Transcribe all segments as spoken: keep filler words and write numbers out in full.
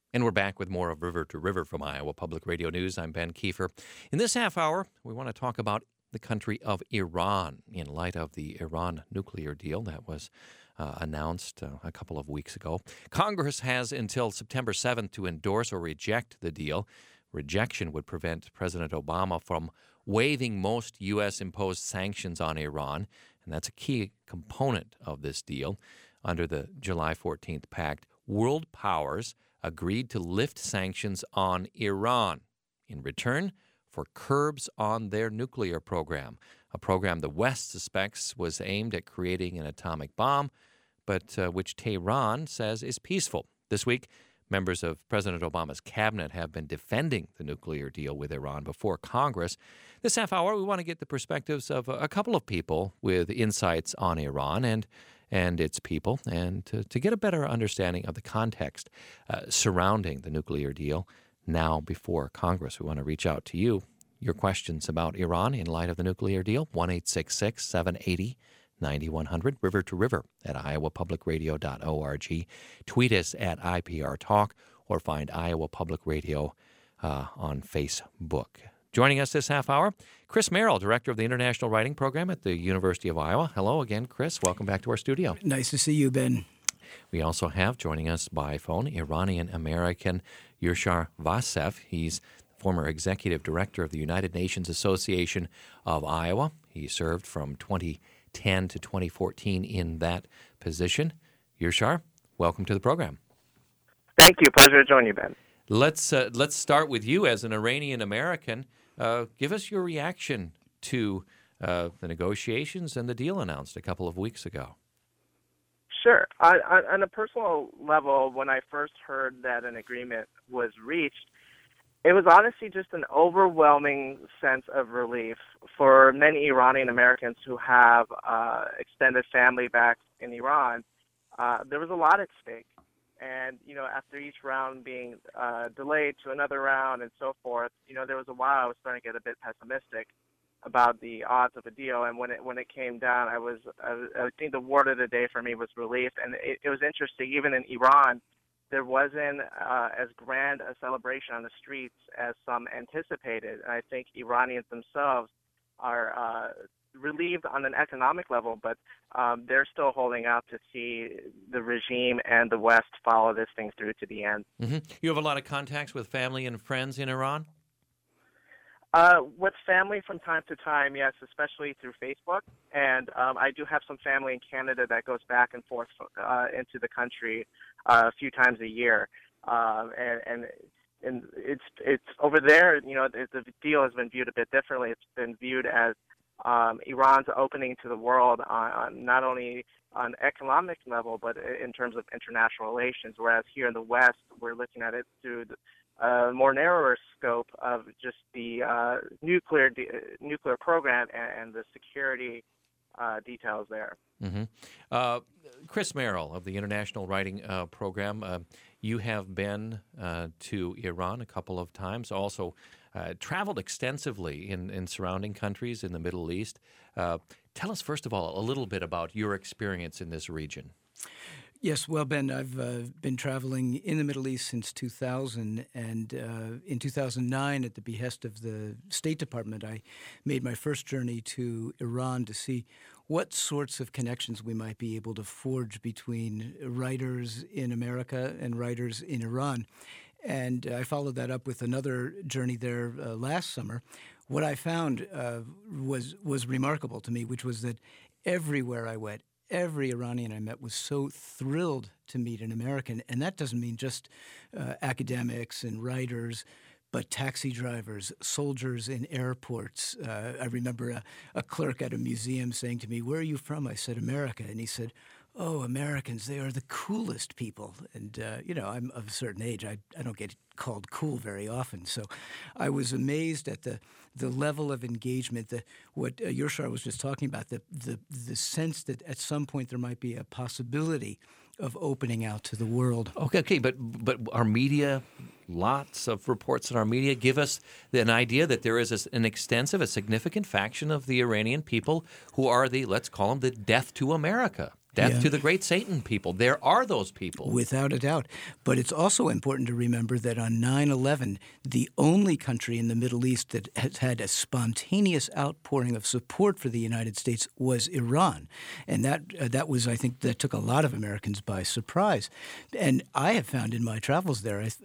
And we're back with more of River to River from Iowa Public Radio News. I'm Ben Kiefer. In this half hour, we want to talk about the country of Iran in light of the Iran nuclear deal that was uh, announced uh, a couple of weeks ago. Congress has until September seventh to endorse or reject the deal. Rejection would prevent President Obama from waiving most U S imposed sanctions on Iran, and that's a key component of this deal. Under the July fourteenth pact, world powers agreed to lift sanctions on Iran in return for curbs on their nuclear program, a program the West suspects was aimed at creating an atomic bomb, but uh, which Tehran says is peaceful. This week, members of President Obama's cabinet have been defending the nuclear deal with Iran before Congress. This half hour, we want to get the perspectives of a couple of people with insights on Iran and and its people, and to, to get a better understanding of the context uh, surrounding the nuclear deal now before Congress. We want to reach out to you. Your questions about Iran in light of the nuclear deal, one eight six six, seven eight zero, nine one zero zero, river to river at iowa public radio dot org. Tweet us at I P R Talk or find Iowa Public Radio uh, on Facebook. Joining us this half hour, Chris Merrill, Director of the International Writing Program at the University of Iowa. Hello again, Chris. Welcome back to our studio. Nice to see you, Ben. We also have joining us by phone Iranian-American Yushar Vasev. He's former Executive Director of the United Nations Association of Iowa. He served from twenty ten to twenty fourteen in that position. Yushar, welcome to the program. Thank you. Pleasure to join you, Ben. Let's uh, let's start with you as an Iranian-American. Uh, give us your reaction to uh, the negotiations and the deal announced a couple of weeks ago. Sure. On, on, on a personal level, when I first heard that an agreement was reached, it was honestly just an overwhelming sense of relief for many Iranian Americans who have uh, extended family back in Iran. Uh, there was a lot at stake. And, you know, after each round being uh, delayed to another round and so forth, you know, there was a while I was starting to get a bit pessimistic about the odds of a deal. And when it when it came down, I was, I, I think the word of the day for me was relief. And it, it was interesting, even in Iran, there wasn't uh, as grand a celebration on the streets as some anticipated. And I think Iranians themselves are uh, relieved on an economic level, but um, they're still holding out to see the regime and the West follow this thing through to the end. Mm-hmm. You have a lot of contacts with family and friends in Iran? Uh, with family from time to time, yes, especially through Facebook. And um, I do have some family in Canada that goes back and forth uh, into the country uh, a few times a year. Um, and, and and it's it's over there, you know, the, the deal has been viewed a bit differently. It's been viewed as um, Iran's opening to the world on, on not only on economic level, but in terms of international relations, whereas here in the West, we're looking at it through the uh, more narrower scope of just the uh, nuclear de- nuclear program and, and the security uh, details there. Mm-hmm. Uh, Chris Merrill of the International Writing uh, Program, uh, you have been uh, to Iran a couple of times, also uh, traveled extensively in, in surrounding countries in the Middle East. Uh, tell us, first of all, a little bit about your experience in this region. Yes, well, Ben, I've uh, been traveling in the Middle East since two thousand, and uh, in two thousand nine, at the behest of the State Department, I made my first journey to Iran to see what sorts of connections we might be able to forge between writers in America and writers in Iran. And I followed that up with another journey there uh, last summer. What I found uh, was was remarkable to me, which was that everywhere I went, every Iranian I met was so thrilled to meet an American. And that doesn't mean just uh, academics and writers, but taxi drivers, soldiers in airports. Uh, I remember a, a clerk at a museum saying to me, "Where are you from?" I said, "America." And he said, "Oh, Americans, they are the coolest people." And, uh, you know, I'm of a certain age. I, I don't get called cool very often. So I was amazed at the the level of engagement, the, what uh, Yushar was just talking about, the, the the sense that at some point there might be a possibility of opening out to the world. Okay, okay, but but our media, lots of reports in our media give us an idea that there is a, an extensive, a significant faction of the Iranian people who are the, let's call them the death to America Death Yeah. to the great Satan people. There are those people. Without a doubt. But it's also important to remember that on nine eleven, the only country in the Middle East that has had a spontaneous outpouring of support for the United States was Iran. And that uh, that was, I think, that took a lot of Americans by surprise. And I have found in my travels there, I,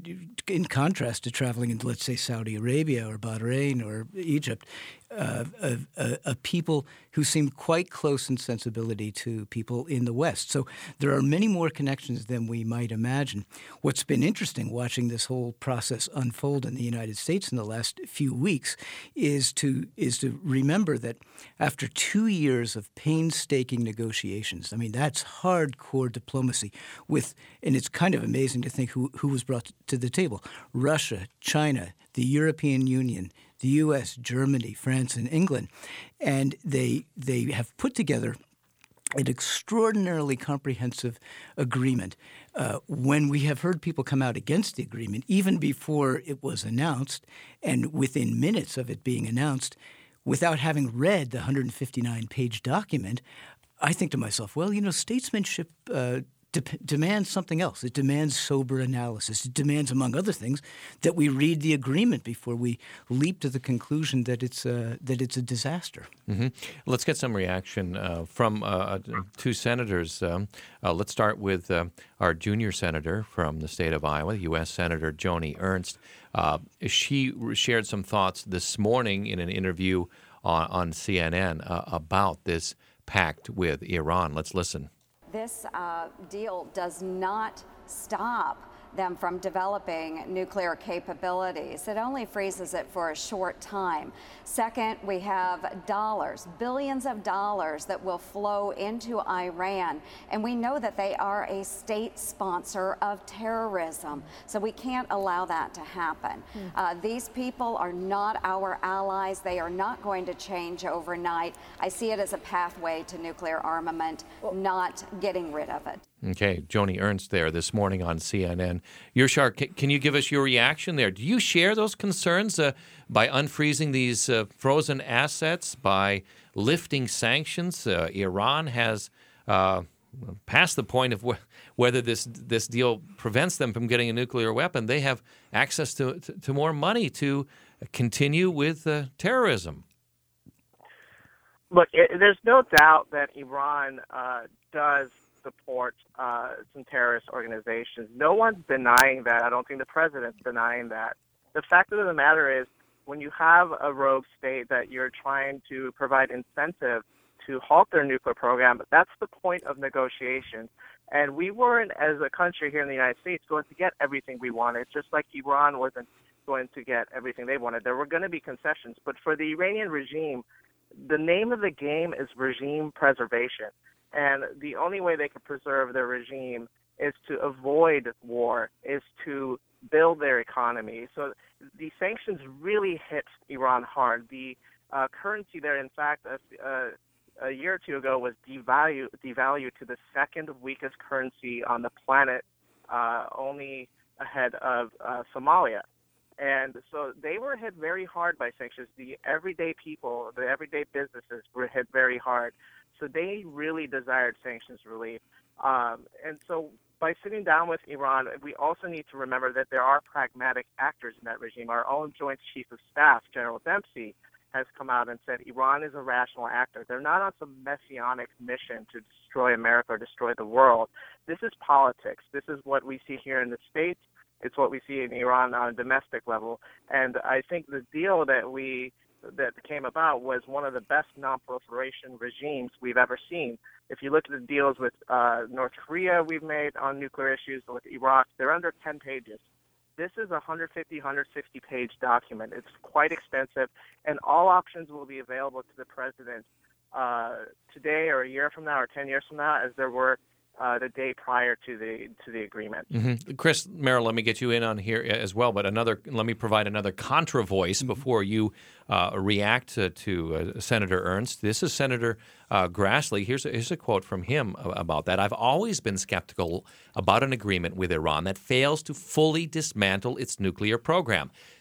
in contrast to traveling in, let's say, Saudi Arabia or Bahrain or Egypt, Uh, a, a, a people who seem quite close in sensibility to people in the West. So there are many more connections than we might imagine. What's been interesting watching this whole process unfold in the United States in the last few weeks is to is to remember that after two years of painstaking negotiations, I mean, that's hardcore diplomacy with, and it's kind of amazing to think who, who was brought to the table. Russia, China, the European Union, the U S, Germany, France, and England. And they they have put together an extraordinarily comprehensive agreement. Uh, when we have heard people come out against the agreement, even before it was announced, and within minutes of it being announced, without having read the one hundred fifty-nine page document, I think to myself, well, you know, statesmanship uh, de- demands something else. It demands sober analysis. It demands, among other things, that we read the agreement before we leap to the conclusion that it's a, that it's a disaster. Mm-hmm. Let's get some reaction uh, from uh, two senators. Um, uh, let's start with uh, our junior senator from the state of Iowa, U S Senator Joni Ernst. Uh, she shared some thoughts this morning in an interview on, on C N N uh, about this pact with Iran. Let's listen. This uh, deal does not stop them from developing nuclear capabilities. It only freezes it for a short time. Second, we have dollars, billions of dollars that will flow into Iran, and we know that they are a state sponsor of terrorism, so we can't allow that to happen. Mm. Uh, these people are not our allies. They are not going to change overnight. I see it as a pathway to nuclear armament, well, not getting rid of it. Okay, Joni Ernst there this morning on C N N. Yashar, can, can you give us your reaction there? Do you share those concerns uh, by unfreezing these uh, frozen assets, by lifting sanctions? Uh, Iran has uh, passed the point of wh- whether this this deal prevents them from getting a nuclear weapon. They have access to, to, to more money to continue with uh, terrorism. Look, it, there's no doubt that Iran uh, does support uh, some terrorist organizations. No one's denying that. I don't think the president's denying that. The fact of the matter is, when you have a rogue state that you're trying to provide incentive to halt their nuclear program, that's the point of negotiation. And we weren't, as a country here in the United States, going to get everything we wanted, just like Iran wasn't going to get everything they wanted. There were going to be concessions. But for the Iranian regime, the name of the game is regime preservation. And the only way they can preserve their regime is to avoid war, is to build their economy. So the sanctions really hit Iran hard. The uh, currency there, in fact, a, a, a year or two ago was devalued, devalued to the second weakest currency on the planet, uh, only ahead of uh, Somalia. And so they were hit very hard by sanctions. The everyday people, the everyday businesses were hit very hard. So they really desired sanctions relief. Um, and so by sitting down with Iran, we also need to remember that there are pragmatic actors in that regime. Our own Joint Chief of Staff, General Dempsey, has come out and said Iran is a rational actor. They're not on some messianic mission to destroy America or destroy the world. This is politics. This is what we see here in the States. It's what we see in Iran on a domestic level. And I think the deal that we that came about was one of the best non-proliferation regimes we've ever seen. If you look at the deals with uh, North Korea we've made on nuclear issues, with Iraq, they're under ten pages. This is a one hundred fifty, one hundred sixty page document. It's quite extensive, and all options will be available to the president uh, today or a year from now or ten years from now, as there were Uh, the day prior to the to the agreement. Mm-hmm. Chris Merrill, let me get you in on here as well, but another let me provide another contra voice mm-hmm. before you uh, react to, to uh, Senator Ernst. This is Senator uh, Grassley. Here's a, here's a quote from him about that. I've always been skeptical about an agreement with Iran that fails to fully dismantle its nuclear program.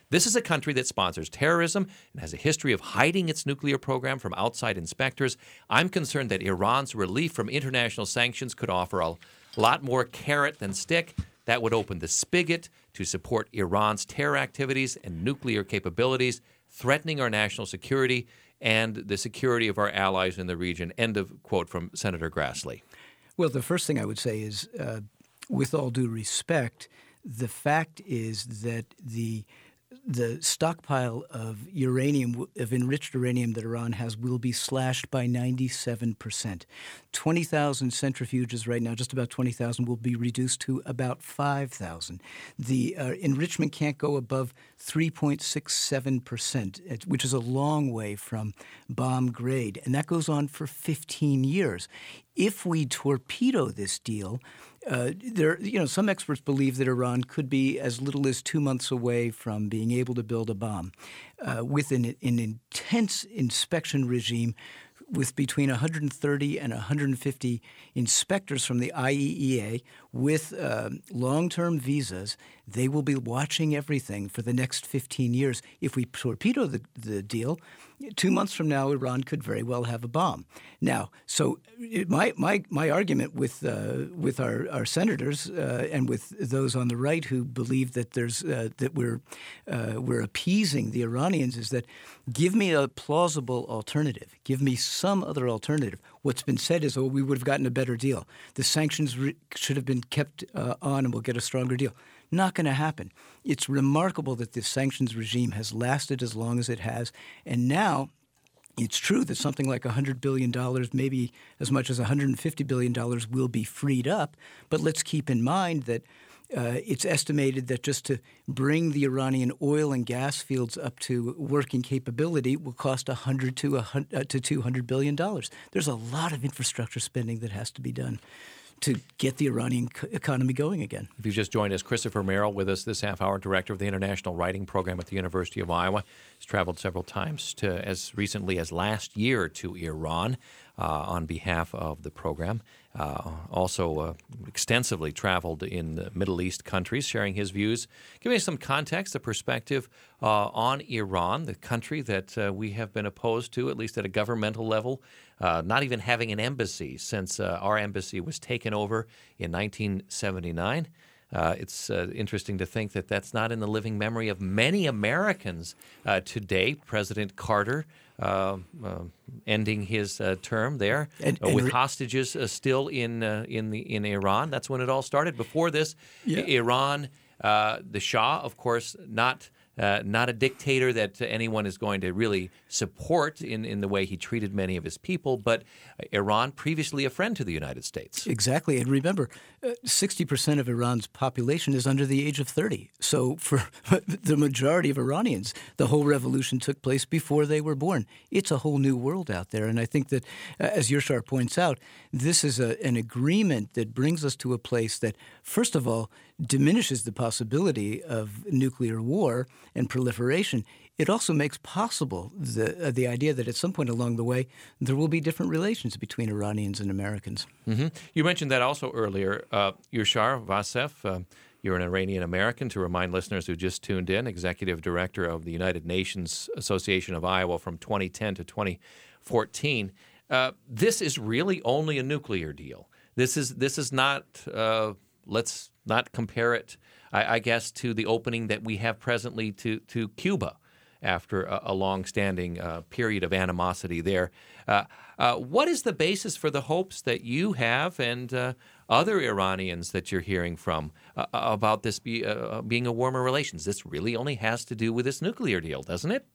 This is a country that sponsors terrorism and has a history of hiding its nuclear program from outside inspectors. I'm concerned that Iran's relief from international sanctions could offer a lot more carrot than stick. That would open the spigot to support Iran's terror activities and nuclear capabilities, threatening our national security and the security of our allies in the region. End of quote from Senator Grassley. Well, the first thing I would say is, uh, with all due respect, the fact is that the the stockpile of uranium, of enriched uranium that Iran has, will be slashed by ninety-seven percent. twenty thousand centrifuges right now, just about twenty thousand, will be reduced to about five thousand. The uh, enrichment can't go above three point six seven percent, which is a long way from bomb grade, and that goes on for fifteen years. If we torpedo this deal, uh, there, you know, some experts believe that Iran could be as little as two months away from being able to build a bomb, uh, with an, an intense inspection regime, with between one hundred thirty and one hundred fifty inspectors from the I A E A with uh, long-term visas. They will be watching everything for the next fifteen years. If we torpedo the, the deal, two months from now, Iran could very well have a bomb. Now, so it, my my my argument with uh, with our, our senators uh, and with those on the right who believe that there's uh, that we're uh, we're appeasing the Iranians is that give me a plausible alternative. Give me some other alternative. What's been said is, oh, we would have gotten a better deal. The sanctions re- should have been kept uh, on, and we'll get a stronger deal. Not going to happen. It's remarkable that this sanctions regime has lasted as long as it has, and now it's true that something like one hundred billion dollars, maybe as much as one hundred fifty billion dollars will be freed up, but let's keep in mind that Uh, it's estimated that just to bring the Iranian oil and gas fields up to working capability will cost one hundred to one hundred, uh, to two hundred billion dollars. There's a lot of infrastructure spending that has to be done to get the Iranian co- economy going again. If you just joined us, Christopher Merrill with us this half hour, director of the International Writing Program at the University of Iowa. He's traveled several times to as recently as last year to Iran uh, on behalf of the program. Uh, also uh, extensively traveled in the Middle East countries, sharing his views, giving us some context, a perspective uh, on Iran, the country that uh, we have been opposed to, at least at a governmental level, uh, not even having an embassy since uh, our embassy was taken over in nineteen seventy-nine. Uh, it's uh, interesting to think that that's not in the living memory of many Americans uh, today. President Carter uh, uh, ending his uh, term there and, uh, and with re- hostages uh, still in uh, in the in Iran. That's when it all started. Before this, Yeah. Iran, uh, the Shah, of course, not. Uh, not a dictator that anyone is going to really support in, in the way he treated many of his people, but Iran, previously a friend to the United States. Exactly. And remember, uh, sixty percent of Iran's population is under the age of thirty. So for the majority of Iranians, the whole revolution took place before they were born. It's a whole new world out there. And I think that, uh, as Yashar points out, this is a, an agreement that brings us to a place that, first of all, diminishes the possibility of nuclear war and proliferation. It also makes possible the uh, the idea that at some point along the way there will be different relations between Iranians and Americans. Mm-hmm. You mentioned that also earlier. Uh, Yashar Vassef, uh, you're an Iranian American, to remind listeners who just tuned in, Executive Director of the United Nations Association of Iowa from twenty ten to twenty fourteen. Uh, this is really only a nuclear deal. This is this is not. Uh, let's not compare it, I, I guess, to the opening that we have presently to to Cuba, after a, a long-standing uh, period of animosity there. Uh, uh, what is the basis for the hopes that you have and uh, other Iranians that you're hearing from uh, about this be, uh, being a warmer relations? This really only has to do with this nuclear deal, doesn't it?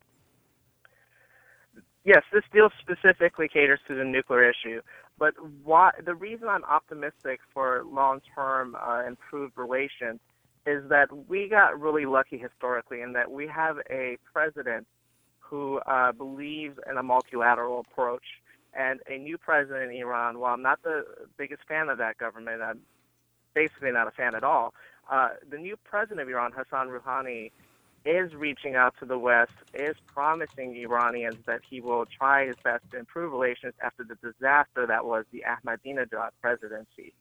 Yes, this deal specifically caters to the nuclear issue. But why, the reason I'm optimistic for long-term uh, improved relations is that we got really lucky historically in that we have a president who uh, believes in a multilateral approach, and a new president in Iran. While I'm not the biggest fan of that government, I'm basically not a fan at all, uh, the new president of Iran, Hassan Rouhani, is reaching out to the West, is promising Iranians that he will try his best to improve relations after the disaster that was the Ahmadinejad presidency.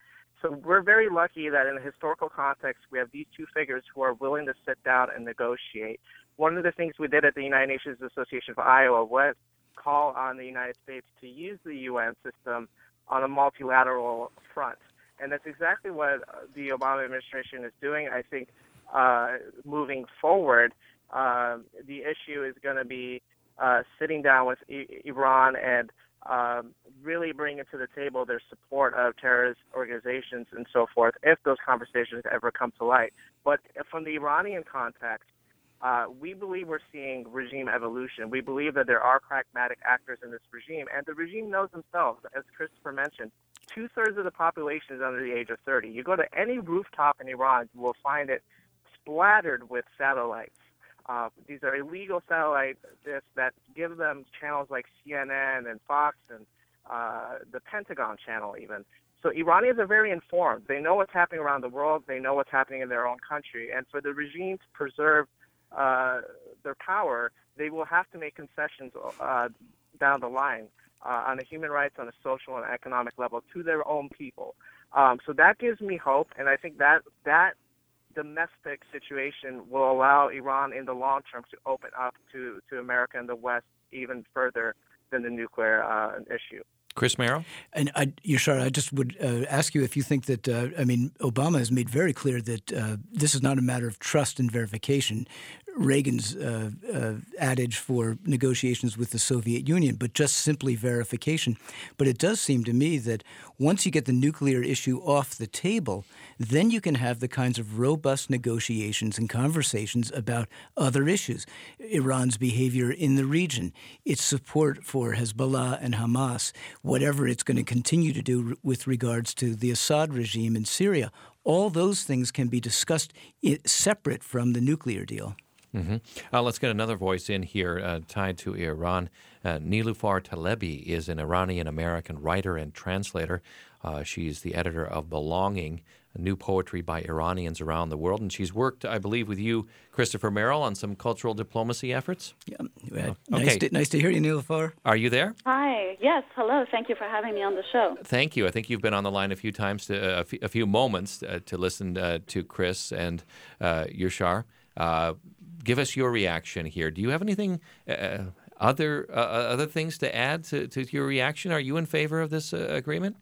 So we're very lucky that in a historical context, we have these two figures who are willing to sit down and negotiate. One of the things we did at the United Nations Association for Iowa was call on the United States to use the U N system on a multilateral front. And that's exactly what the Obama administration is doing. I think uh, moving forward, uh, the issue is going to be uh, sitting down with I- Iran and um, really bringing to the table their support of terrorist organizations and so forth, if those conversations ever come to light. But from the Iranian context, Uh, we believe we're seeing regime evolution. We believe that there are pragmatic actors in this regime, and the regime knows themselves. As Christopher mentioned, two-thirds of the population is under the age of thirty. You go to any rooftop in Iran, you will find it splattered with satellites. Uh, these are illegal satellite discs that give them channels like C N N and Fox and uh, the Pentagon channel even. So Iranians are very informed. They know what's happening around the world. They know what's happening in their own country. And for the regime to preserve Uh, their power, they will have to make concessions uh, down the line uh, on the human rights, on a social and economic level to their own people. Um, so that gives me hope, and I think that that domestic situation will allow Iran in the long term to open up to, to America and the West even further than the nuclear uh, issue. Chris Merrill? And I, Yashar, I just would uh, ask you if you think that, uh, I mean, Obama has made very clear that uh, this is not a matter of trust and verification. Reagan's uh, uh, adage for negotiations with the Soviet Union, but just simply verification. But it does seem to me that once you get the nuclear issue off the table, then you can have the kinds of robust negotiations and conversations about other issues. Iran's behavior in the region, its support for Hezbollah and Hamas, whatever it's going to continue to do with regards to the Assad regime in Syria. All those things can be discussed separate from the nuclear deal. Mm-hmm. Uh, let's get another voice in here uh, tied to Iran. Uh, Niloufar Talebi is an Iranian-American writer and translator. Uh, she's the editor of Belonging, new poetry by Iranians around the world, and she's worked, I believe, with you, Christopher Merrill, on some cultural diplomacy efforts. Yeah, uh, okay. nice, to, nice to hear you, Niloufar. Are you there? Hi. Yes. Hello. Thank you for having me on the show. Thank you. I think you've been on the line a few times, to, uh, a, few, a few moments uh, to listen uh, to Chris and uh, Yashar. Uh, give us your reaction here. Do you have anything, uh, other uh, other things to add to, to your reaction? Are you in favor of this uh, agreement?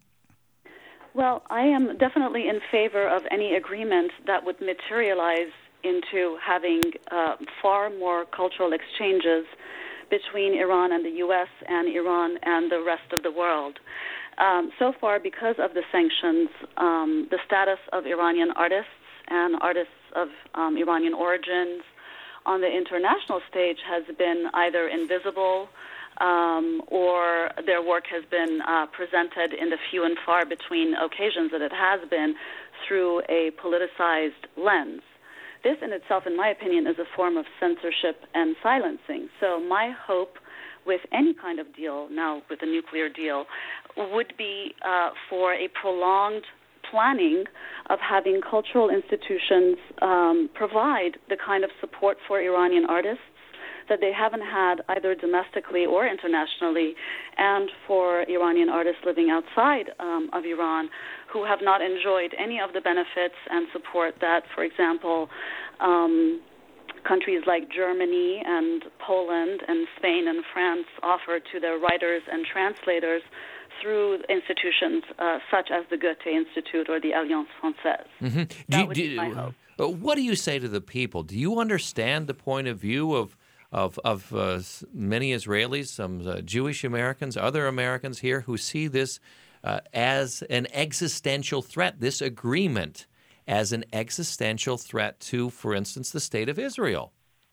Well, I am definitely in favor of any agreement that would materialize into having uh, far more cultural exchanges between Iran and the U S and Iran and the rest of the world. Um, so far, because of the sanctions, um, the status of Iranian artists and artists of um, Iranian origins on the international stage has been either invisible um, or their work has been uh, presented in the few and far between occasions that it has been through a politicized lens. This in itself, in my opinion, is a form of censorship and silencing. So my hope with any kind of deal, now with a nuclear deal, would be uh, for a prolonged planning of having cultural institutions um, provide the kind of support for Iranian artists that they haven't had either domestically or internationally, and for Iranian artists living outside um, of Iran who have not enjoyed any of the benefits and support that, for example, um, countries like Germany and Poland and Spain and France offer to their writers and translators through institutions uh, such as the Goethe Institute or the Alliance Française. Mm-hmm. That do, would do, be my hope. What do you say to the people? Do you understand the point of view of of, of uh, many Israelis, some uh, Jewish Americans, other Americans here who see this uh, as an existential threat, this agreement as an existential threat to, for instance, the state of Israel?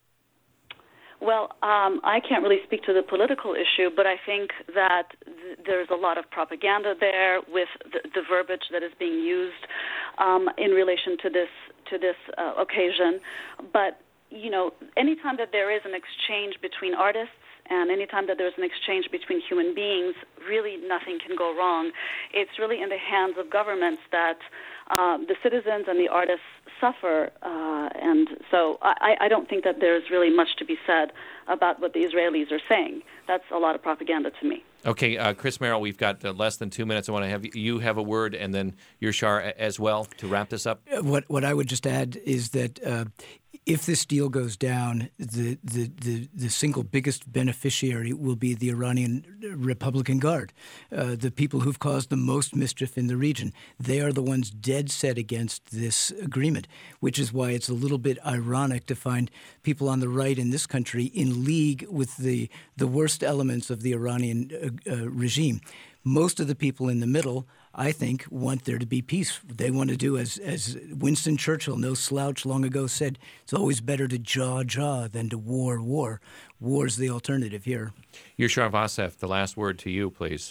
Well, um, I can't really speak to the political issue, but I think that th- there's a lot of propaganda there with the, the verbiage that is being used um, in relation to this to this uh, occasion. But you know, anytime that there is an exchange between artists And anytime that there's an exchange between human beings, really nothing can go wrong. It's really in the hands of governments that um, the citizens and the artists suffer. Uh, and so I, I don't think that there's really much to be said about what the Israelis are saying. That's a lot of propaganda to me. Okay, uh, Chris Merrill, we've got uh, less than two minutes. I want to have you have a word, and then Yashar as well to wrap this up. What what I would just add is that uh, if this deal goes down, the, the, the, the single biggest beneficiary will be the Iranian Republican Guard, uh, the people who've caused the most mischief in the region. They are the ones dead set against this agreement, which is why it's a little bit ironic to find people on the right in this country in league with the, the worst elements of the Iranian uh, uh, regime. Most of the people in the middle, I think, want there to be peace. They want to do, as as Winston Churchill, no slouch, long ago said, it's always better to jaw jaw than to war war. War's the alternative here. Yashar Vassef, the last word to you, please.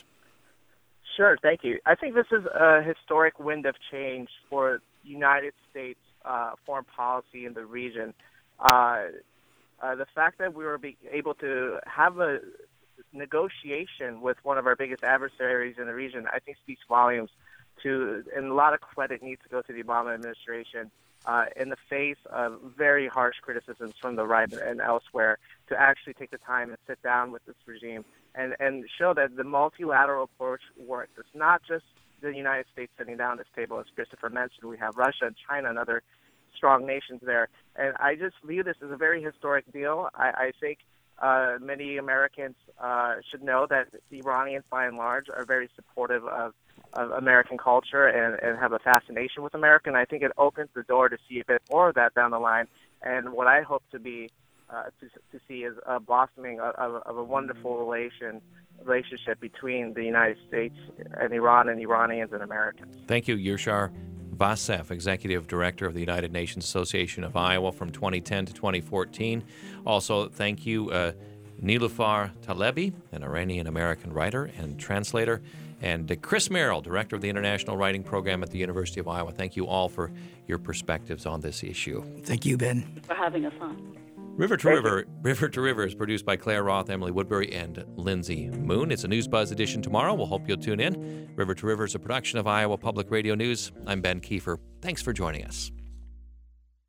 Sure, thank you. I think this is a historic wind of change for the United States uh, foreign policy in the region. Uh, uh, the fact that we were be able to have a negotiation with one of our biggest adversaries in the region, I think speaks volumes to, and a lot of credit needs to go to the Obama administration uh, in the face of very harsh criticisms from the right and elsewhere, to actually take the time and sit down with this regime and, and show that the multilateral approach works. It's not just the United States sitting down at this table. As Christopher mentioned, we have Russia and China and other strong nations there. And I just view this as a very historic deal. I, I think Uh, many Americans uh, should know that the Iranians, by and large, are very supportive of, of American culture and, and have a fascination with America. And I think it opens the door to see a bit more of that down the line. And what I hope to be uh, to, to see is a blossoming of, of, of a wonderful relation relationship between the United States and Iran and Iranians and Americans. Thank you, Yashar Vassef, Executive Director of the United Nations Association of Iowa from twenty ten to twenty fourteen. Also, thank you, uh, Nilufar Talebi, an Iranian-American writer and translator, and uh, Chris Merrill, Director of the International Writing Program at the University of Iowa. Thank you all for your perspectives on this issue. Thank you, Ben. For having us on. River to River, River to River is produced by Claire Roth, Emily Woodbury, and Lindsay Moon. It's a News Buzz edition tomorrow. We'll hope you'll tune in. River to River is a production of Iowa Public Radio News. I'm Ben Kiefer. Thanks for joining us.